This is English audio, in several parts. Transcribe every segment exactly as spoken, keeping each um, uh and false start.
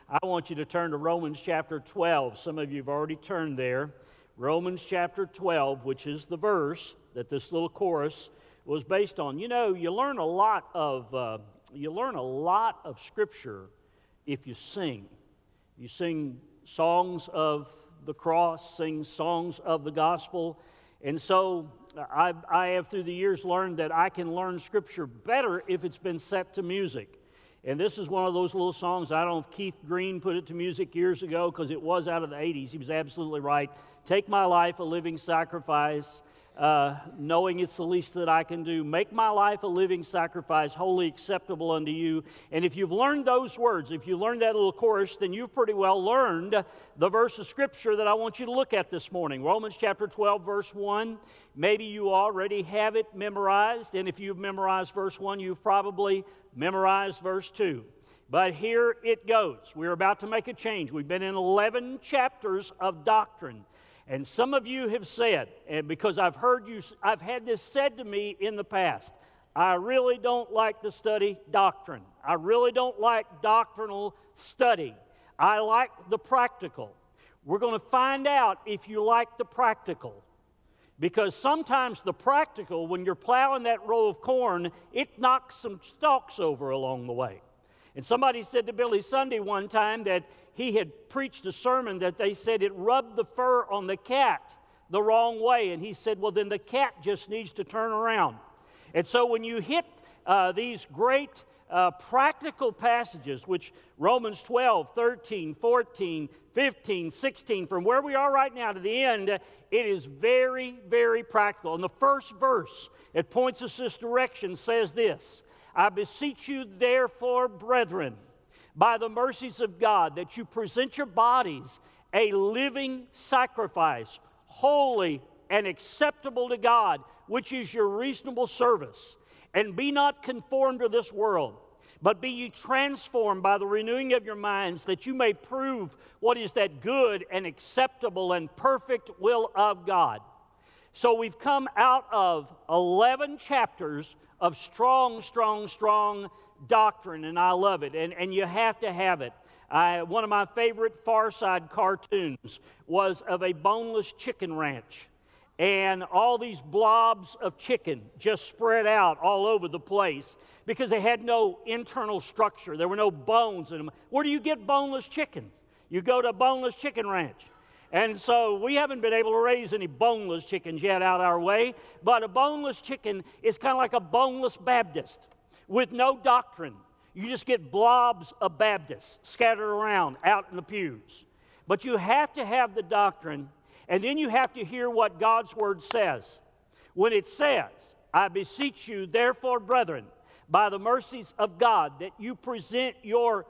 I want you to turn to Romans chapter twelve. Some of you have already turned there. Romans chapter twelve, which is the verse that this little chorus was based on. You know, you learn a lot of uh, you learn a lot of Scripture if you sing. You sing songs of the cross, sing songs of the gospel, and so I, I have through the years learned that I can learn Scripture better if it's been set to music. And this is one of those little songs. I don't know if Keith Green put it to music years ago because it was out of the eighties. He was absolutely right. Take my life a living sacrifice, uh, knowing it's the least that I can do. Make my life a living sacrifice, wholly acceptable unto you. And if you've learned those words, if you learned that little chorus, then you've pretty well learned the verse of Scripture that I want you to look at this morning. Romans chapter twelve, verse one. Maybe you already have it memorized. And if you've memorized verse one, you've probably memorized verse two. But here it goes. We're about to make a change. We've been in eleven chapters of doctrine. And some of you have said, and because I've heard you, I've had this said to me in the past, I really don't like to study doctrine. I really don't like doctrinal study. I like the practical. We're going to find out if you like the practical. Because sometimes the practical, when you're plowing that row of corn, it knocks some stalks over along the way. And somebody said to Billy Sunday one time that he had preached a sermon that they said it rubbed the fur on the cat the wrong way. And he said, well, then the cat just needs to turn around. And so when you hit uh, these great uh, practical passages, which Romans twelve, thirteen, fourteen, fifteen, sixteen, from where we are right now to the end, it is very, very practical. And the first verse, it points us this direction, says this: I beseech you, therefore, brethren, by the mercies of God, that you present your bodies a living sacrifice, holy and acceptable to God, which is your reasonable service. And be not conformed to this world, but be ye transformed by the renewing of your minds, that you may prove what is that good and acceptable and perfect will of God. So we've come out of eleven chapters of strong, strong, strong doctrine, and I love it, and, and you have to have it. I, one of my favorite Far Side cartoons was of a boneless chicken ranch, and all these blobs of chicken just spread out all over the place because they had no internal structure. There were no bones in them. Where do you get boneless chickens? You go to a boneless chicken ranch. And so we haven't been able to raise any boneless chickens yet out our way, but a boneless chicken is kind of like a boneless Baptist with no doctrine. You just get blobs of Baptists scattered around out in the pews. But you have to have the doctrine, and then you have to hear what God's Word says. When it says, I beseech you, therefore, brethren, by the mercies of God, that you present your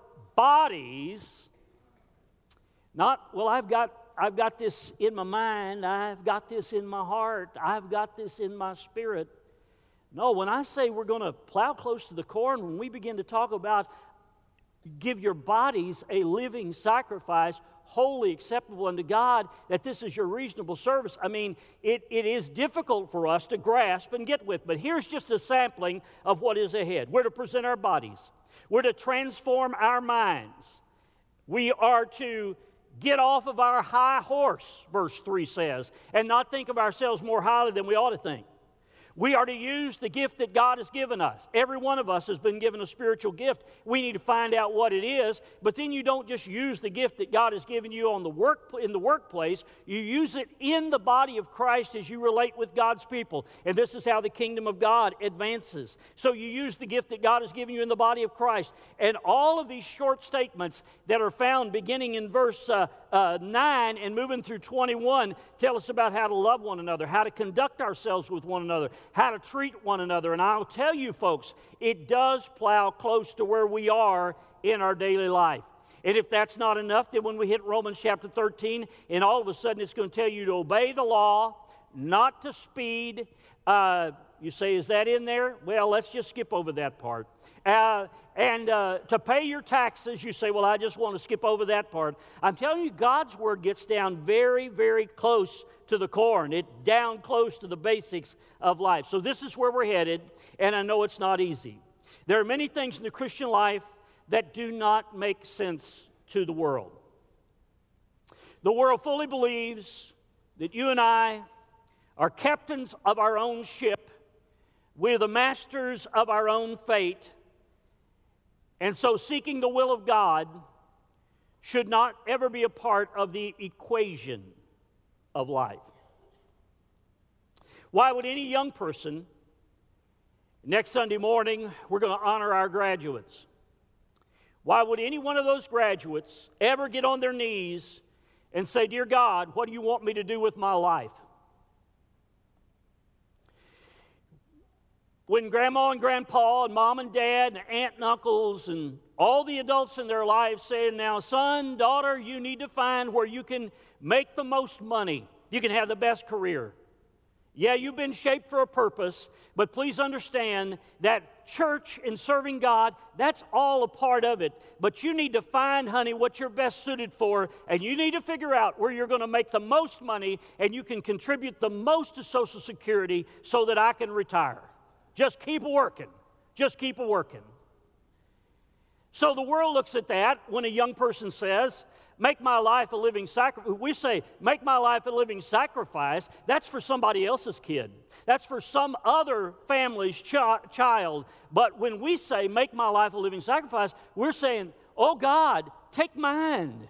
bodies, not, well, I've got I've got this in my mind, I've got this in my heart, I've got this in my spirit. No, when I say we're going to plow close to the corn, when we begin to talk about give your bodies a living sacrifice, wholly acceptable unto God, that this is your reasonable service, I mean, it, it is difficult for us to grasp and get with. But here's just a sampling of what is ahead. We're to present our bodies. We're to transform our minds. We are to get off of our high horse, verse three says, and not think of ourselves more highly than we ought to think. We are to use the gift that God has given us. Every one of us has been given a spiritual gift. We need to find out what it is, but then you don't just use the gift that God has given you on the work, in the workplace. You use it in the body of Christ as you relate with God's people. And this is how the kingdom of God advances. So you use the gift that God has given you in the body of Christ. And all of these short statements that are found beginning in verse uh, uh, nine and moving through twenty-one tell us about how to love one another, how to conduct ourselves with one another, how to treat one another. And I'll tell you, folks, it does plow close to where we are in our daily life. And if that's not enough, then when we hit Romans chapter thirteen, and all of a sudden it's going to tell you to obey the law, not to speed. Uh, you say, is that in there? Well, let's just skip over that part. Uh, and uh, to pay your taxes, you say, well, I just want to skip over that part. I'm telling you, God's Word gets down very, very close to the core, and it's down close to the basics of life. So this is where we're headed, and I know it's not easy. There are many things in the Christian life that do not make sense to the world. The world fully believes that you and I are captains of our own ship. We're the masters of our own fate. And so seeking the will of God should not ever be a part of the equation of life. Why would any young person, next Sunday morning, we're going to honor our graduates. Why would any one of those graduates ever get on their knees and say, "Dear God, what do you want me to do with my life?" When grandma and grandpa and mom and dad and aunt and uncles and all the adults in their lives saying, "Now, son, daughter, you need to find where you can make the most money. You can have the best career. Yeah, you've been shaped for a purpose, but please understand that church and serving God, that's all a part of it. But you need to find, honey, what you're best suited for, and you need to figure out where you're going to make the most money and you can contribute the most to Social Security so that I can retire. Just keep working. Just keep working." So the world looks at that when a young person says, "Make my life a living sacrifice." We say, "Make my life a living sacrifice." That's for somebody else's kid. That's for some other family's ch- child. But when we say, "Make my life a living sacrifice," we're saying, "Oh God, take mine.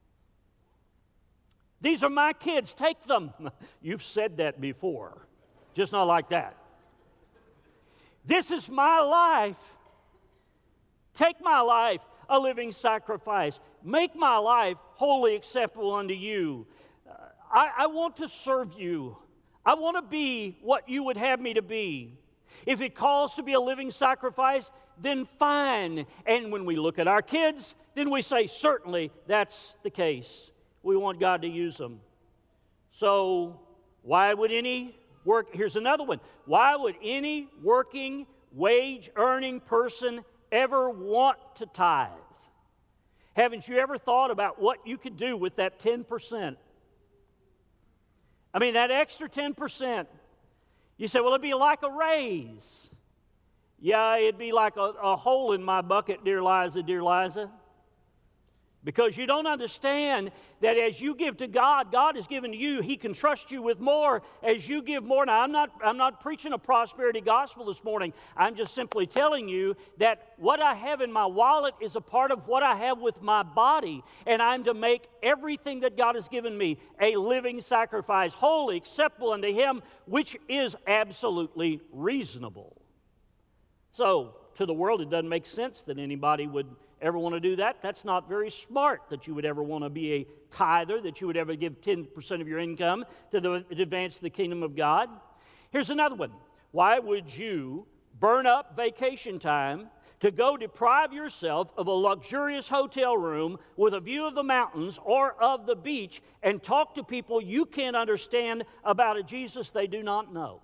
These are my kids, take them." You've said that before, just not like that. "This is my life. Take my life a living sacrifice. Make my life wholly acceptable unto you. Uh, I, I want to serve you. I want to be what you would have me to be. If it calls to be a living sacrifice, then fine." And when we look at our kids, then we say, certainly that's the case. We want God to use them. So why would any work, here's another one. Why would any working, wage-earning person ever want to tithe? Haven't you ever thought about what you could do with that ten percent? I mean, that extra ten percent. You say, "Well, it'd be like a raise." Yeah, it'd be like a, a hole in my bucket, dear Liza, dear Liza. Because you don't understand that as you give to God, God has given to you. He can trust you with more as you give more. Now, I'm not, I'm not preaching a prosperity gospel this morning. I'm just simply telling you that what I have in my wallet is a part of what I have with my body. And I'm to make everything that God has given me a living sacrifice, holy, acceptable unto Him, which is absolutely reasonable. So, to the world, it doesn't make sense that anybody would ever want to do that. That's not very smart that you would ever want to be a tither, that you would ever give ten percent of your income to, the, to advance the kingdom of God. Here's another one. Why would you burn up vacation time to go deprive yourself of a luxurious hotel room with a view of the mountains or of the beach and talk to people you can't understand about a Jesus they do not know?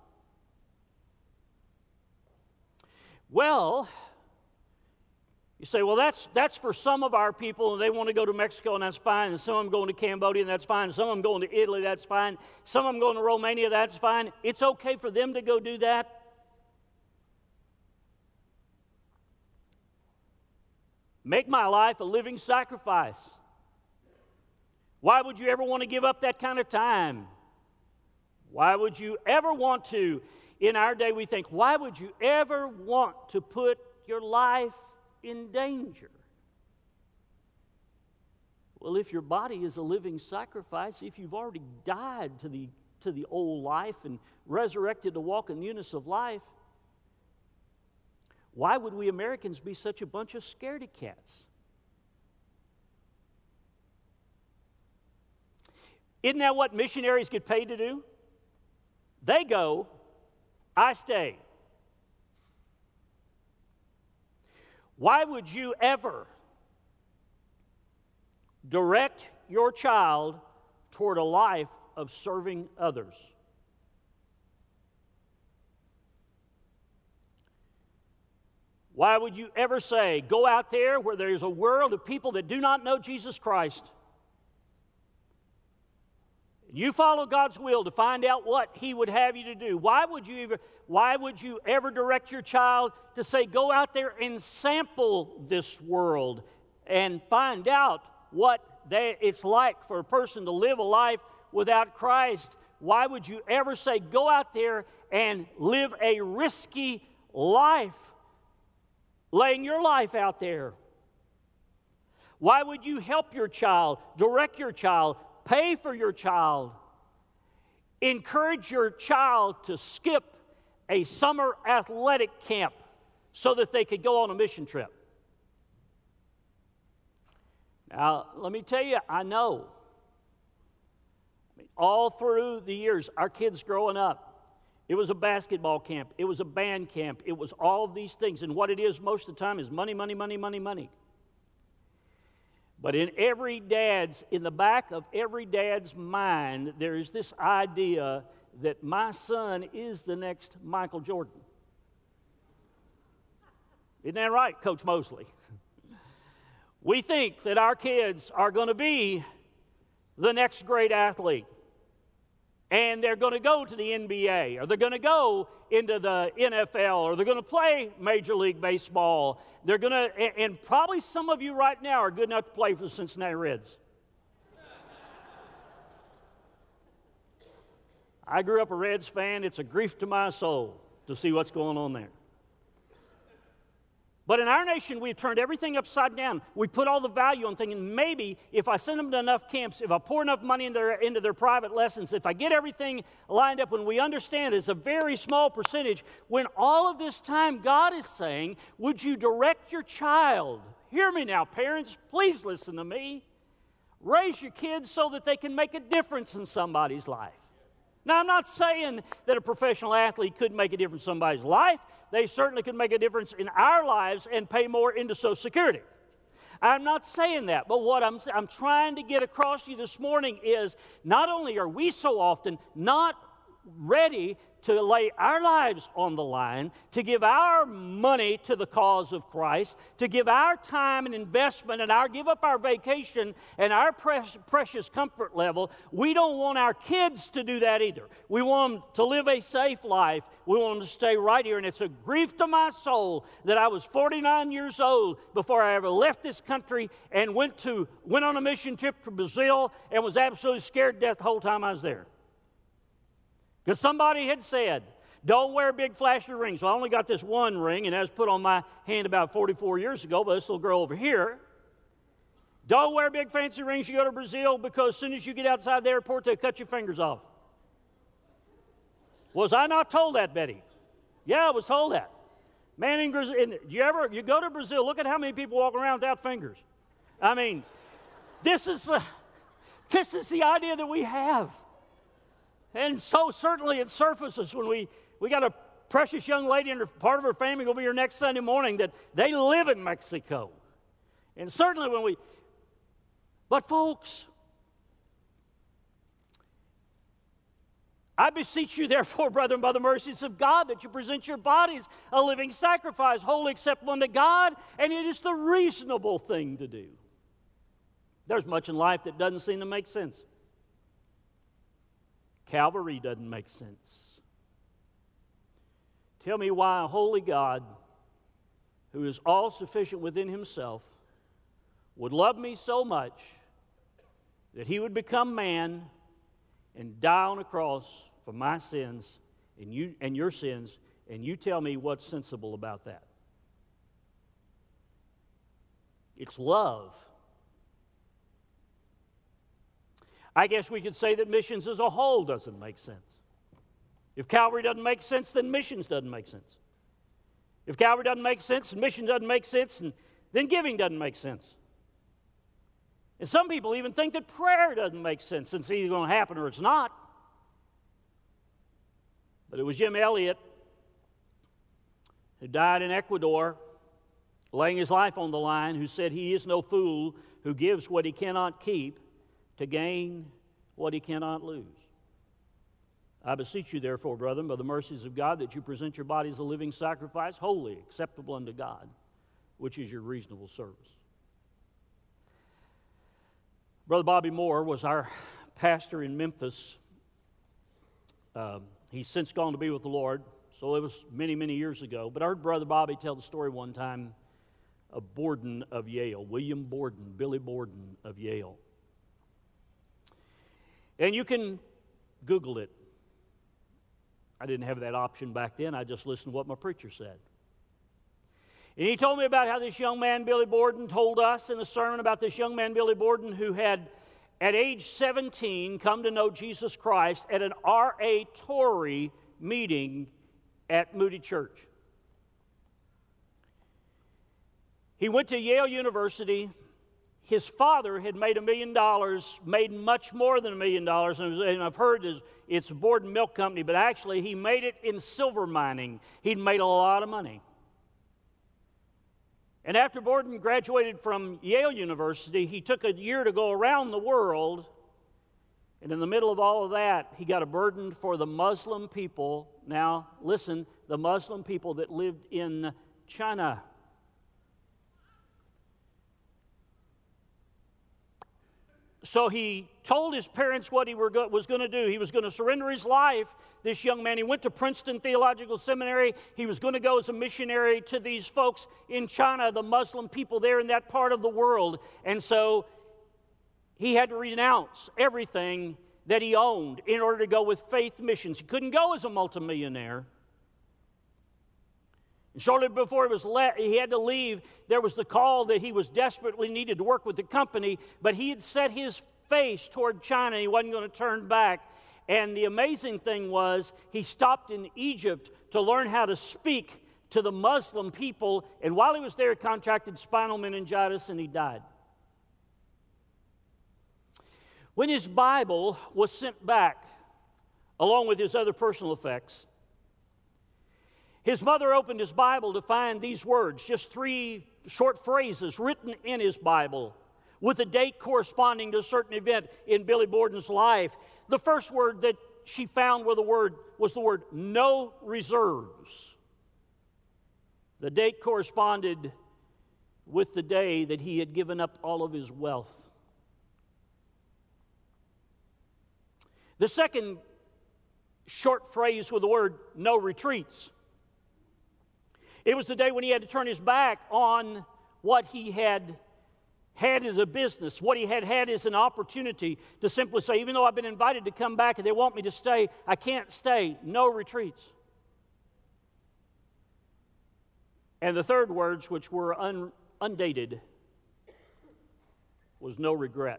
Well, you say, "Well, that's that's for some of our people, and they want to go to Mexico, and that's fine. And some of them going to Cambodia, and that's fine. Some of them going to Italy, that's fine. Some of them going to Romania, that's fine. It's okay for them to go do that." Make my life a living sacrifice. Why would you ever want to give up that kind of time? Why would you ever want to? In our day, we think, why would you ever want to put your life in danger? Well, if your body is a living sacrifice, if you've already died to the, to the old life and resurrected to walk in newness of life, why would we Americans be such a bunch of scaredy cats? Isn't that what missionaries get paid to do? They go, I stay. Why would you ever direct your child toward a life of serving others? Why would you ever say, go out there where there's a world of people that do not know Jesus Christ? You follow God's will to find out what He would have you to do. Why would you ever, why would you ever direct your child to say, go out there and sample this world and find out what they, it's like for a person to live a life without Christ, why would you ever say, go out there and live a risky life, laying your life out there? Why would you help your child, direct your child, pay for your child, encourage your child to skip a summer athletic camp so that they could go on a mission trip? Now, let me tell you, I know. I mean, all through the years, our kids growing up, it was a basketball camp, it was a band camp, it was all of these things. And what it is most of the time is money, money, money, money, money. But in every dad's, in the back of every dad's mind, there is this idea that my son is the next Michael Jordan. Isn't that right, Coach Mosley? We think that our kids are going to be the next great athlete. And they're going to go to the N B A, or they're going to go into the N F L, or they're going to play Major League Baseball. They're going to, and, and probably some of you right now are good enough to play for the Cincinnati Reds. I grew up a Reds fan. It's a grief to my soul to see what's going on there. But in our nation, we've turned everything upside down. We put all the value on thinking maybe if I send them to enough camps, if I pour enough money into their, into their private lessons, if I get everything lined up, when we understand it's a very small percentage, when all of this time God is saying, would you direct your child? Hear me now, parents, please listen to me. Raise your kids so that they can make a difference in somebody's life. Now, I'm not saying that a professional athlete couldn't make a difference in somebody's life. They certainly could make a difference in our lives and pay more into Social Security. I'm not saying that, but what I'm, I'm trying to get across to you this morning is not only are we so often not ready to lay our lives on the line, to give our money to the cause of Christ, to give our time and investment and our give up our vacation and our precious, precious comfort level, we don't want our kids to do that either. We want them to live a safe life. We want them to stay right here. And it's a grief to my soul that I was forty-nine years old before I ever left this country and went to went on a mission trip to Brazil and was absolutely scared to death the whole time I was there. Because somebody had said, don't wear big flashy rings. Well, I only got this one ring, and that was put on my hand about forty-four years ago by this little girl over here. Don't wear big fancy rings you go to Brazil, because as soon as you get outside the airport, they'll cut your fingers off. Was I not told that, Betty? Yeah, I was told that. Man, in Brazil, you ever, you go to Brazil, look at how many people walk around without fingers. I mean, this is, uh, this is the idea that we have. And so certainly it surfaces when we, we got a precious young lady and her, part of her family will be here next Sunday morning that they live in Mexico. And certainly when we, but folks, I beseech you therefore, brethren, by the mercies of God, that you present your bodies a living sacrifice, wholly acceptable unto God, and it is the reasonable thing to do. There's much in life that doesn't seem to make sense. Calvary doesn't make sense. Tell me why a holy God, who is all sufficient within himself, would love me so much that he would become man and die on a cross for my sins and you and your sins, and you tell me what's sensible about that. It's love. I guess we could say that missions as a whole doesn't make sense. If Calvary doesn't make sense, then missions doesn't make sense. If Calvary doesn't make sense, and mission doesn't make sense, and then giving doesn't make sense. And some people even think that prayer doesn't make sense, and it's either going to happen or it's not. But it was Jim Elliot who died in Ecuador, laying his life on the line, who said he is no fool who gives what he cannot keep to gain what he cannot lose. I beseech you, therefore, brethren, by the mercies of God, that you present your bodies a living sacrifice, holy, acceptable unto God, which is your reasonable service. Brother Bobby Moore was our pastor in Memphis. Um, he's since gone to be with the Lord, so it was many, many years ago. But I heard Brother Bobby tell the story one time of Borden of Yale, William Borden, Billy Borden of Yale. And you can Google it. I didn't have that option back then. I just listened to what my preacher said. And he told me about how this young man, Billy Borden, told us in the sermon about this young man, Billy Borden, who had, at age seventeen, come to know Jesus Christ at an R A Torrey meeting at Moody Church. He went to Yale University. His father had made a million dollars, made much more than a million dollars, and I've heard it's Borden Milk Company, but actually he made it in silver mining. He'd made a lot of money. And after Borden graduated from Yale University, he took a year to go around the world, and in the middle of all of that, he got a burden for the Muslim people. Now, listen, the Muslim people that lived in China. So he told his parents what he were go- was going to do. He was going to surrender his life, this young man. He went to Princeton Theological Seminary. He was going to go as a missionary to these folks in China, the Muslim people there in that part of the world. And so he had to renounce everything that he owned in order to go with Faith Missions. He couldn't go as a multimillionaire. And shortly before he, was le- he had to leave, there was the call that he was desperately needed to work with the company, but he had set his face toward China. He wasn't going to turn back. And the amazing thing was, he stopped in Egypt to learn how to speak to the Muslim people, and while he was there, he contracted spinal meningitis, and he died. When his Bible was sent back, along with his other personal effects, his mother opened his Bible to find these words, just three short phrases written in his Bible with a date corresponding to a certain event in Billy Borden's life. The first word that she found were the word, was the word no reserves. The date corresponded with the day that he had given up all of his wealth. The second short phrase with the word no retreats. It was the day when he had to turn his back on what he had had as a business, what he had had as an opportunity to simply say, even though I've been invited to come back and they want me to stay, I can't stay. No retreats. And the third words, which were un, undated, was no regret.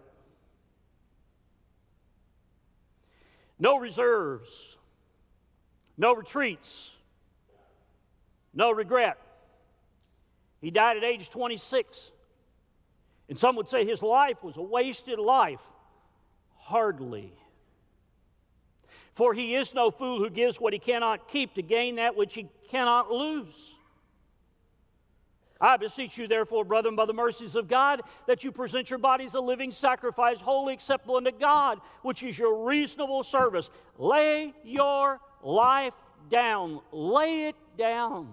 No reserves. No retreats. No regret. He died at age twenty-six. And some would say his life was a wasted life. Hardly. For he is no fool who gives what he cannot keep to gain that which he cannot lose. I beseech you, therefore, brethren, by the mercies of God, that you present your bodies a living sacrifice, wholly acceptable unto God, which is your reasonable service. Lay your life down. Lay it down.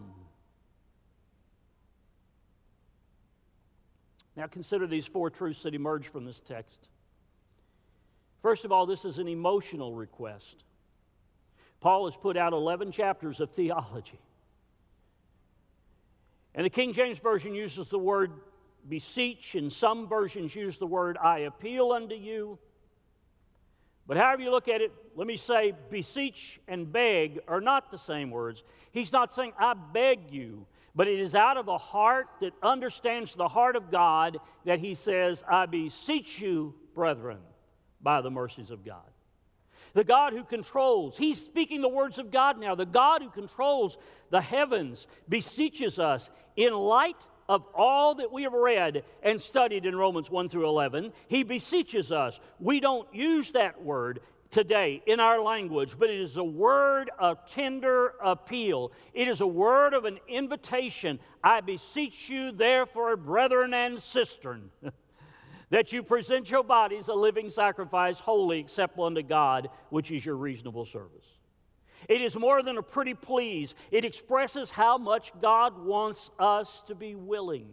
Now consider these four truths that emerge from this text. First of all, this is an emotional request. Paul has put out eleven chapters of theology. And the King James Version uses the word beseech, and some versions use the word I appeal unto you. But however you look at it, let me say beseech and beg are not the same words. He's not saying I beg you, but it is out of a heart that understands the heart of God that he says, I beseech you, brethren, by the mercies of God. The God who controls, he's speaking the words of God now. The God who controls the heavens beseeches us in light of all that we have read and studied in Romans one through eleven. He beseeches us. We don't use that word today in our language, but it is a word of tender appeal. It is a word of an invitation. I beseech you, therefore, brethren and sistren, that you present your bodies a living sacrifice, holy, acceptable unto God, which is your reasonable service. It is more than a pretty please. It expresses how much God wants us to be willing.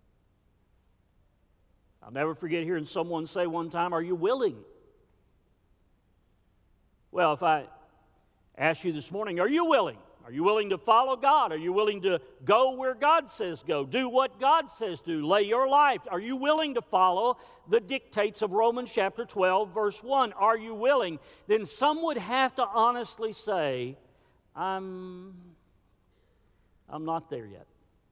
I'll never forget hearing someone say one time, are you willing? Well, if I ask you this morning, are you willing? Are you willing to follow God? Are you willing to go where God says go? Do what God says do. Lay your life. Are you willing to follow the dictates of Romans chapter twelve, verse one? Are you willing? Then some would have to honestly say, I'm, I'm not there yet.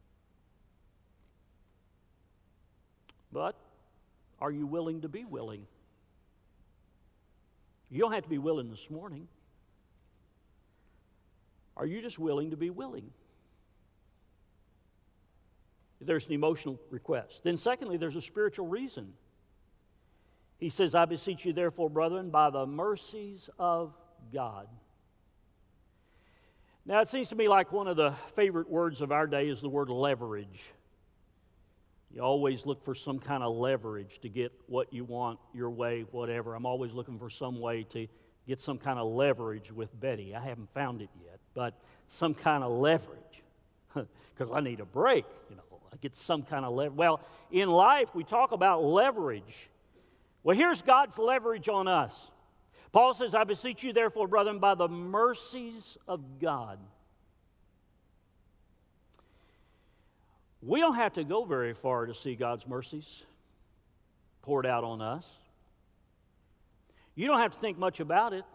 But are you willing to be willing? You don't have to be willing this morning. Are you just willing to be willing? There's an emotional request. Then secondly, there's a spiritual reason. He says, I beseech you therefore, brethren, by the mercies of God. Now, it seems to me like one of the favorite words of our day is the word leverage. You always look for some kind of leverage to get what you want, your way, whatever. I'm always looking for some way to get some kind of leverage with Betty. I haven't found it yet, but some kind of leverage. Because I need a break, you know. I get some kind of leverage. Well, in life, we talk about leverage. Well, here's God's leverage on us. Paul says, I beseech you, therefore, brethren, by the mercies of God. We don't have to go very far to see God's mercies poured out on us. You don't have to think much about it.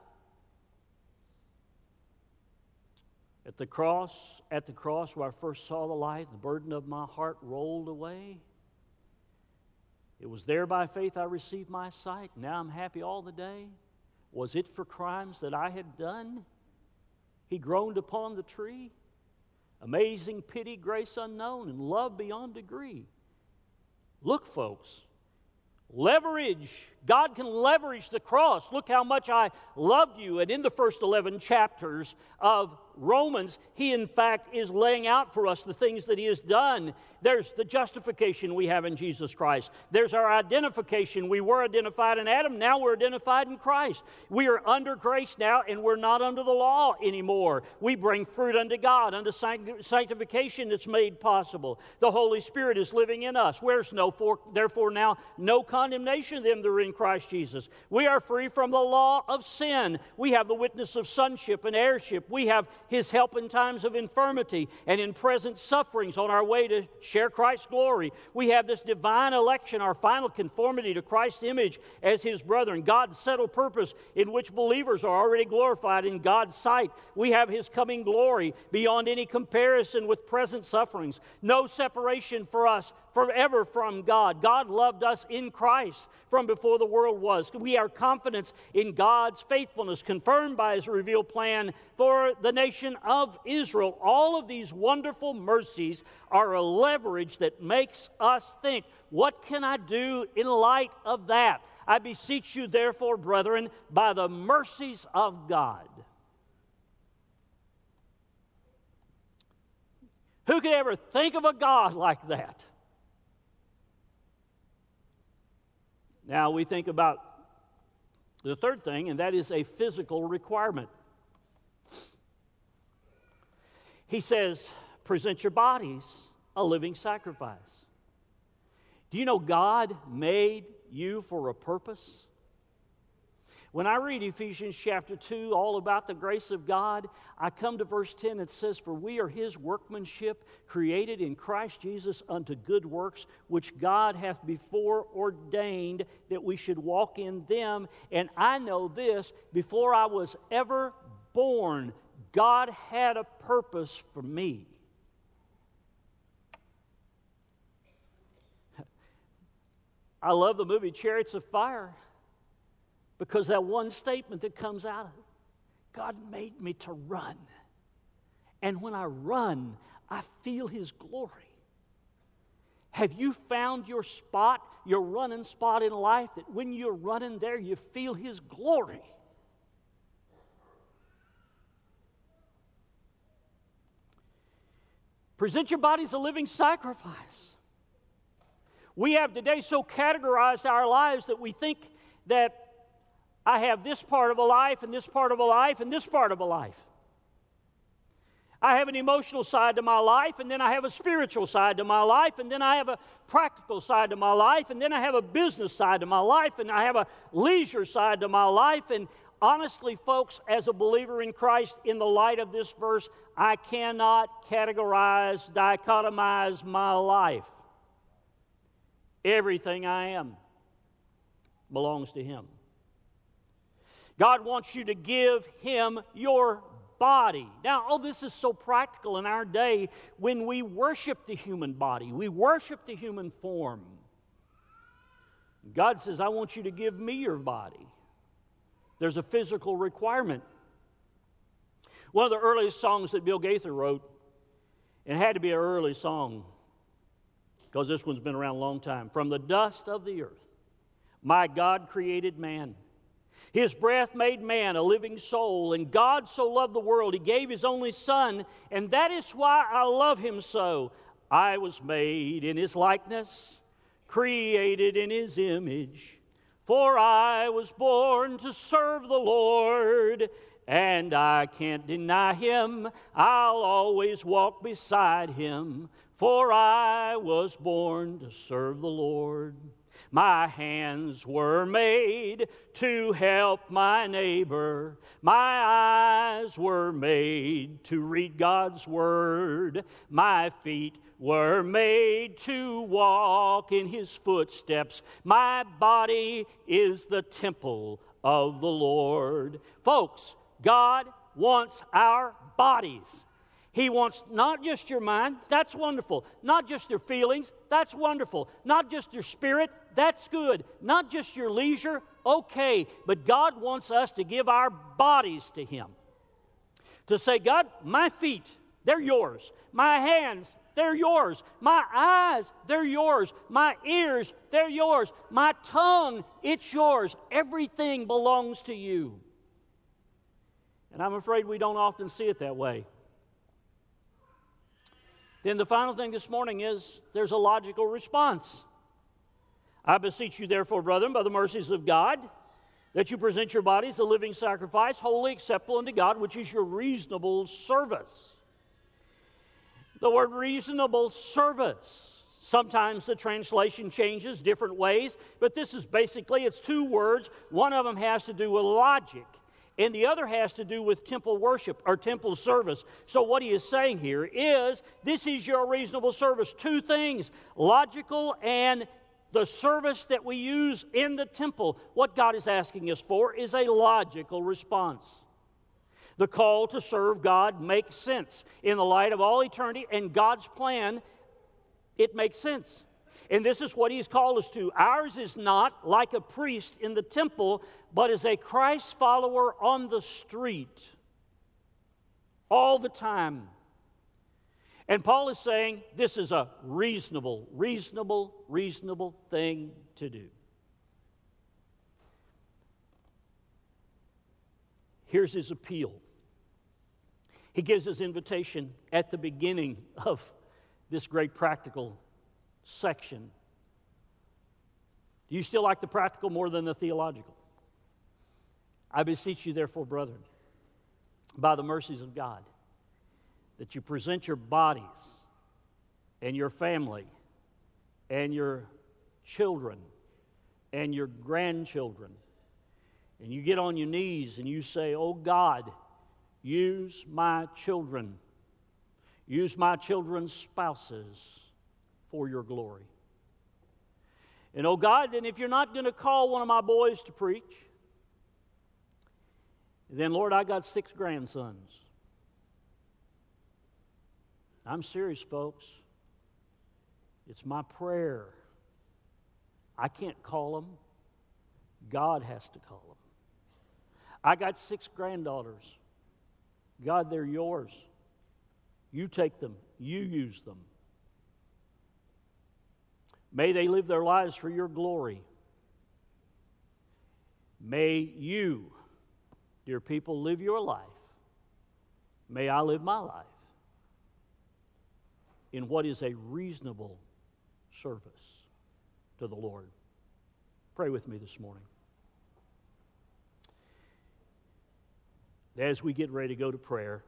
At the cross, at the cross where I first saw the light, the burden of my heart rolled away. It was there by faith I received my sight. Now I'm happy all the day. Was it for crimes that I had done? He groaned upon the tree. Amazing pity, grace unknown, and love beyond degree. Look, folks, leverage. God can leverage the cross. Look how much I love you. And in the first eleven chapters of Romans, he in fact is laying out for us the things that he has done. There's the justification we have in Jesus Christ. There's our identification. We were identified in Adam. Now we're identified in Christ. We are under grace now, and we're not under the law anymore. We bring fruit unto God, unto sanctification that's made possible. The Holy Spirit is living in us. Where's no for, therefore now no condemnation of them that are in Christ Jesus. We are free from the law of sin. We have the witness of sonship and heirship. We have his help in times of infirmity and in present sufferings on our way to share Christ's glory. We have this divine election, our final conformity to Christ's image as his brethren, God's settled purpose in which believers are already glorified in God's sight. We have his coming glory beyond any comparison with present sufferings. No separation for us forever from God. God loved us in Christ from before the world was. We have confidence in God's faithfulness confirmed by his revealed plan for the nation of Israel. All of these wonderful mercies are a leverage that makes us think, what can I do in light of that? I beseech you, therefore, brethren, by the mercies of God. Who could ever think of a God like that? Now we think about the third thing, and that is a physical requirement. He says, present your bodies a living sacrifice. Do you know God made you for a purpose? When I read Ephesians chapter two, all about the grace of God, I come to verse ten. It says, for we are his workmanship, created in Christ Jesus unto good works, which God hath before ordained that we should walk in them. And I know this, before I was ever born, God had a purpose for me. I love the movie Chariots of Fire, because that one statement that comes out of it, God made me to run. And when I run, I feel his glory. Have you found your spot, your running spot in life, that when you're running there, you feel his glory? Present your bodies a living sacrifice. We have today so categorized our lives that we think that I have this part of a life and this part of a life and this part of a life. I have an emotional side to my life, and then I have a spiritual side to my life, and then I have a practical side to my life, and then I have a business side to my life, and I have a leisure side to my life, and Honestly, folks, as a believer in Christ, in the light of this verse, I cannot categorize, dichotomize my life. Everything I am belongs to Him. God wants you to give Him your body. Now, oh, this is so practical in our day when we worship the human body. We worship the human form. God says, I want you to give me your body. There's a physical requirement. One of the earliest songs that Bill Gaither wrote, and it had to be an early song, because this one's been around a long time. From the dust of the earth, my God created man. His breath made man a living soul, and God so loved the world, He gave His only Son, and that is why I love Him so. I was made in His likeness, created in His image, for I was born to serve the Lord, and I can't deny Him. I'll always walk beside Him, for I was born to serve the Lord. My hands were made to help my neighbor. My eyes were made to read God's word. My feet were made to walk in His footsteps. My body is the temple of the Lord. Folks, God wants our bodies. He wants not just your mind, that's wonderful. Not just your feelings, that's wonderful. Not just your spirit, that's good. Not just your leisure, okay. But God wants us to give our bodies to Him. To say, God, my feet, they're yours. My hands, they're yours. My eyes, they're yours. My ears, they're yours. My tongue, it's yours. Everything belongs to you. And I'm afraid we don't often see it that way. Then the final thing this morning is there's a logical response. I beseech you, therefore, brethren, by the mercies of God, that you present your bodies a living sacrifice, wholly acceptable unto God, which is your reasonable service. The word reasonable service. Sometimes the translation changes different ways, but this is basically, it's two words. One of them has to do with logic, and the other has to do with temple worship or temple service. So what he is saying here is, this is your reasonable service. Two things, logical and the service that we use in the temple. What God is asking us for is a logical response. The call to serve God makes sense. In the light of all eternity and God's plan, it makes sense. And this is what He's called us to. Ours is not like a priest in the temple, but as a Christ follower on the street all the time. And Paul is saying this is a reasonable, reasonable, reasonable thing to do. Here's his appeal. He gives his invitation at the beginning of this great practical section. Do you still like the practical more than the theological? I beseech you, therefore, brethren, by the mercies of God, that you present your bodies and your family and your children and your grandchildren, and you get on your knees and you say, oh God, use my children, use my children's spouses for your glory. And oh God, then if you're not going to call one of my boys to preach, then Lord, I got six grandsons. I'm serious, folks. It's my prayer. I can't call them. God has to call them. I got six granddaughters. God, they're yours. You take them. You use them. May they live their lives for your glory. May you, dear people, live your life. May I live my life in what is a reasonable service to the Lord. Pray with me this morning. As we get ready to go to prayer,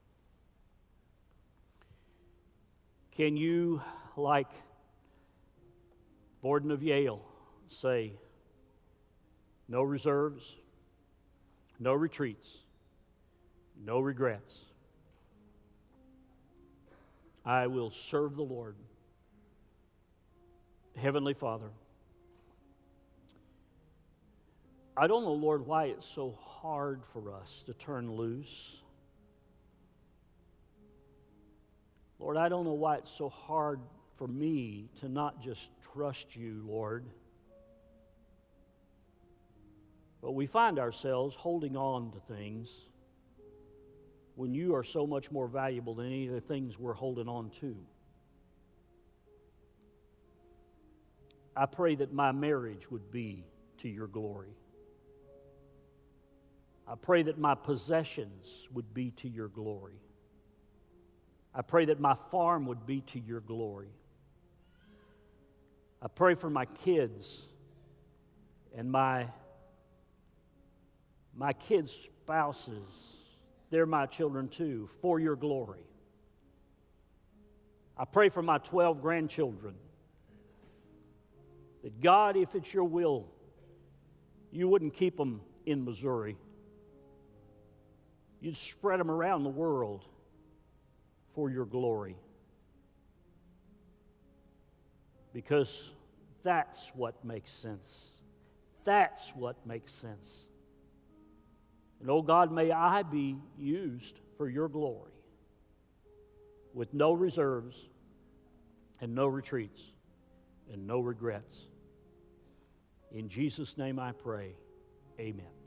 can you, like Borden of Yale, say, no reserves, no retreats, no regrets. I will serve the Lord. Heavenly Father, I don't know, Lord, why it's so hard for us to turn loose. Lord, I don't know why it's so hard for me to not just trust you, Lord. But we find ourselves holding on to things when you are so much more valuable than any of the things we're holding on to. I pray that my marriage would be to your glory. I pray that my possessions would be to your glory. I pray that my farm would be to your glory. I pray for my kids and my, my kids' spouses. They're my children too, for your glory. I pray for my twelve grandchildren. That God, if it's your will, you wouldn't keep them in Missouri. You'd spread them around the world for your glory. Because that's what makes sense. That's what makes sense. And oh God, may I be used for your glory with no reserves and no retreats and no regrets. In Jesus' name I pray, amen.